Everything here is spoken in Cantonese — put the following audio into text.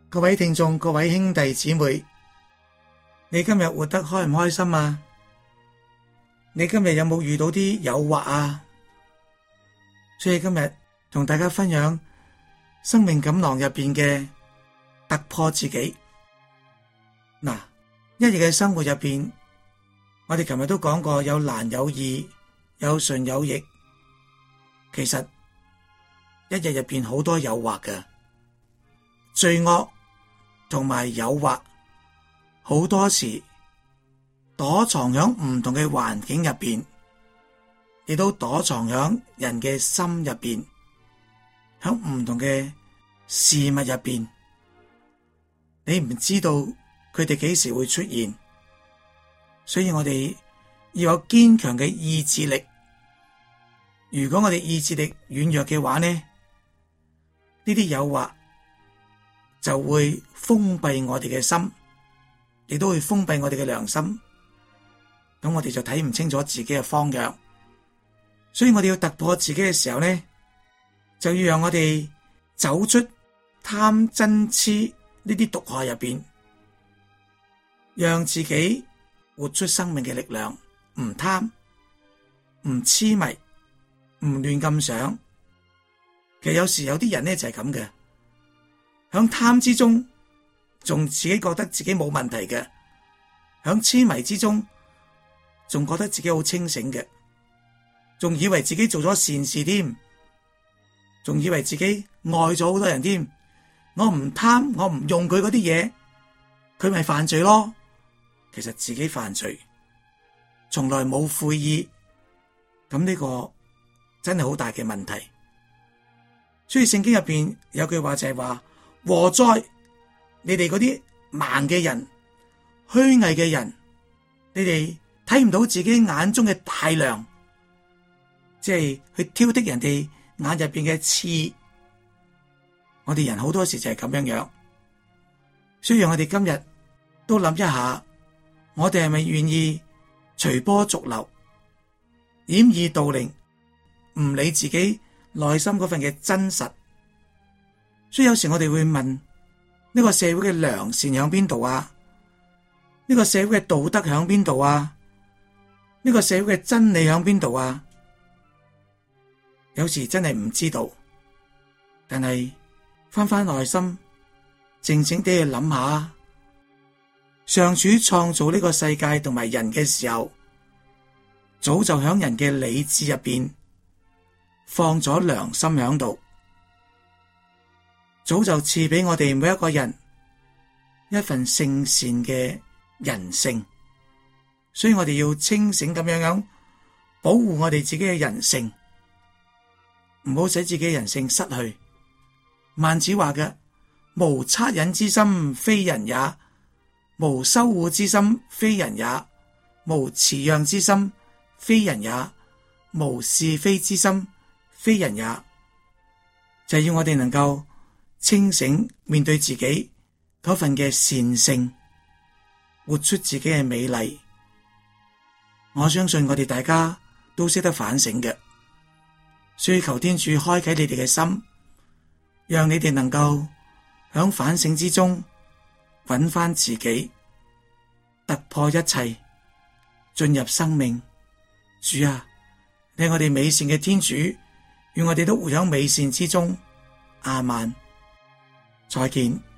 各位聽眾，各位兄弟姊妹，你今日活得開唔開心啊？你今日有冇遇到啲誘惑啊？所以今日同大家分享生命錦囊入邊嘅突破自己。嗱，一日嘅生活入邊，我哋琴日都講過，有難有易，有順有逆。其實一日入邊好多誘惑嘅罪惡同埋誘惑，好多時躲藏響唔同嘅環境入邊，亦都躲藏響人嘅心入邊，響唔同嘅事物入邊。你唔知道佢哋幾時會出現，所以我哋要有堅強嘅意志力。如果我哋意志力軟弱嘅話呢，呢啲誘惑就會封閉我哋嘅心，亦都會封閉我哋嘅良心。咁我哋就睇唔清楚自己嘅方向。所以我哋要突破自己嘅時候呢，就要讓我哋走出貪嗔癡呢啲毒害入邊，讓自己活出生命嘅力量，唔貪，唔痴迷，唔亂咁想。其實有時有啲人呢就係咁嘅，響貪之中仲自己覺得自己冇問題嘅，響痴迷之中仲覺得自己好清醒嘅，仲以為自己做咗善事添，仲以為自己愛咗好多人添。我唔貪，我唔用佢嗰啲嘢，佢咪犯罪咯。其實自己犯罪，從來冇悔意。咁呢個真係好大嘅問題。所以聖經入邊有句話就係話：禍哉！你哋嗰啲盲嘅人、虛偽嘅人，你哋睇唔到自己眼中嘅大亮，即係去挑剔人哋眼入邊嘅刺。我哋人好多時就係咁樣樣，所以讓我哋今日都諗一下，我哋係咪願意隨波逐流、掩耳盜鈴，唔理自己內心嗰份嘅真實？所以有時我哋會問：呢個社會嘅良善響邊度啊？呢個社會嘅道德響邊度啊？呢個社會嘅真理響邊度啊？有時真係唔知道，但係翻內心，靜靜地去諗下，上主創造呢個世界同埋人嘅時候，早就響人嘅理智入邊放咗良心響度，早就賜俾我哋每一個人一份聖善嘅人性，所以我哋要清醒咁樣保護我哋自己嘅人性，唔好使自己嘅人性失去。孟子話嘅：無惻隱之心，非人也；無羞惡之心，非人也；無辭讓之心，非人也；無是非之心，非人也。就係要我哋能夠清醒面對自己嗰份嘅善性，活出自己嘅美麗。我相信我哋大家都識得反省嘅，所以求天主開啟你哋嘅心，讓你哋能夠響反省之中揾翻自己，突破一切，進入生命。主啊，你係我哋美善嘅天主，願我哋都活響美善之中。阿們，再見。